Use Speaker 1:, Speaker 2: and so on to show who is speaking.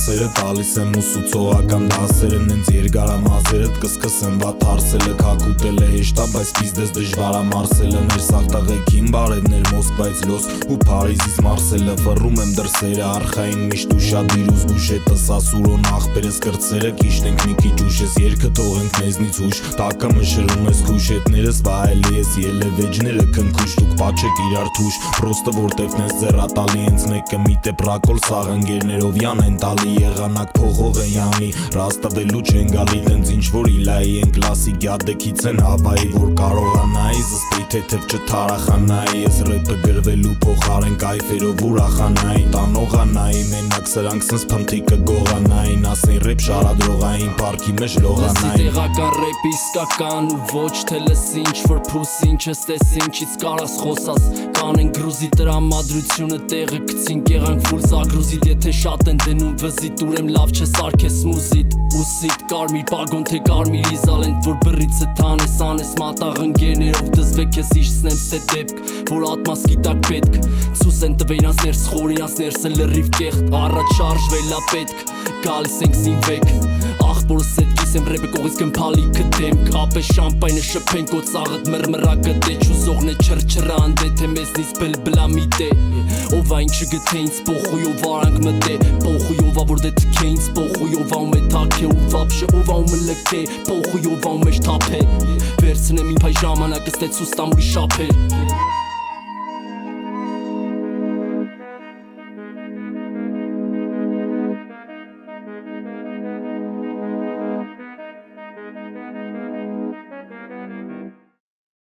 Speaker 1: դասերը տալիս եմ ուսուցողական դասերը նենց երկարամազերդ կսկսեմ վատ հարսելը կակուտել է հեշտա բայց պիզդես դժվար ամարսելը ներսաղ տղեկին բարևներ Մոսկվայից լոս ու Փարիզից Մարսելը վռում եմ դրսերը արխային միշտ ուշադիր ու զգուշետը սասուրոն աղբերս կրծերը կիշտ ենք մի քիչ ուշ ես երկը թողենք մեզնից հուշ տակը մշրում ես քուշետներս վայելի ես ելևեջները քնքուշ դուք պաչեք իրար թուշ պրոստը որտեվ նես ձեռատալի հենց մեկը մի տեպրակոլ սաղ ընգերներով յան են տալի եղանակ փողող են յանի ռաստավելու չեն գալի տենց ինչ որ իլայի են կլասիկ յադեքից են հավայի որ կարողանայի զսպեի թեթև չթարախանայի ես ռեպը գրվելու փոխարեն կայֆերով ուրախանայի տանողանայի մենակ սրանք սնս փնթիկը գողանային ասեն ռեպ շարադրողային պարքի մեջ լողանային
Speaker 2: տեղական ռեպ իսկական ու ոչ թե լսի ինչ որ փուսի ինչ ես տեսի ինչից կարաս խոսաս կանեն գրուզի տրամադրությունը տեղը գցին եղանք ֆուլ զագրուզիտ եթե շատ են դնում վզիտ ուրեմ լավ չէ սարքես մուզիտ ուսիտ կարմիր բագոն թե կարմիր իզալենտ որ բռիցը թանես անես մատաղ ընկերներով դզվեք ես իշցնեմ ստե դեպք որ ատմասկի տակ պետք ցուս են տվեինաս ներս խորինաս ներսը լրիվ կեղտ առաջ շարժվելա պետք գալիս ենք զինվեք աղբորս հետքիս եմ ռեպը կողից կմպալի կտեմ կապե շամպայնը շպենք օծաղըտ մրմրա գտե չուզողն է չրչրա անդե թե մեզնից բլբլա միտե ովա ինչը գթե ինձ պոխույով արանք մտե պոխույովա որ դե թքե ինձ պոխույովա ու մե թակե ու վապշե ովա ու մլկե պոխույովա ու մեջ թափե վերցնեմ իմ փայ ժամանակը ստեցու ստամբուլի շապեր